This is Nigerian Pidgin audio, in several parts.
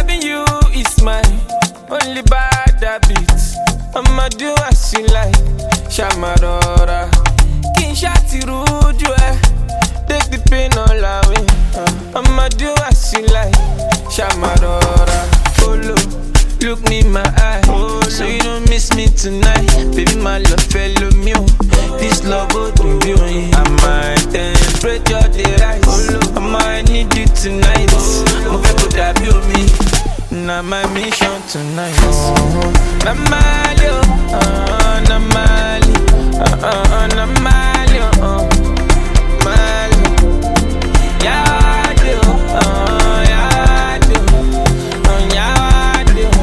Loving you is my only bad habit. I'ma do as you like, Shamadora. King Shati Ruju, take the pain all away. I'ma do as you like, Shamadora. Follow, look me in my eye, so you don't miss me tonight. Baby, my love fellow me. This love will do you. I might temperature the rise. I might need you tonight. Move to that me. Now my mission tonight. Namalio, Namali, Namalio, Mali. Yado, Yado, Yado,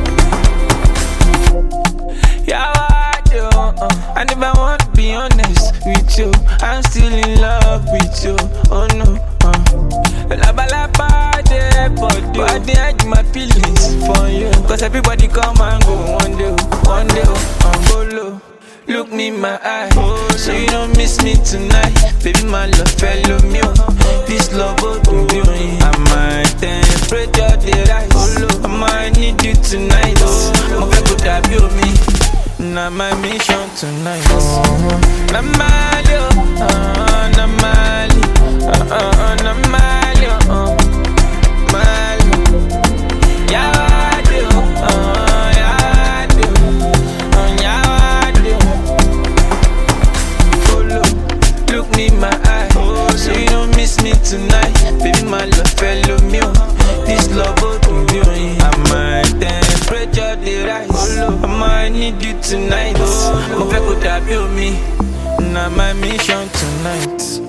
Yado. And if I want to be honest with you, I'm still in love with you. Oh no. But I did my feelings for you. Cause everybody come and go one day, Bolo. Look me in my eye, so you don't miss me tonight. Baby, my love fellow me. This love will do you. I might temperature the rise. I might need you tonight. Move to that me. Now my mission tonight. Namalio, Namali, Namalio, Mali. Yado, Yado, Yado. Follow, look me in my eye, so you don't miss me tonight. Baby, my love fellow me. This love will do you. I might temperature the rise. I might need you tonight. Move to that me. Now my mission tonight.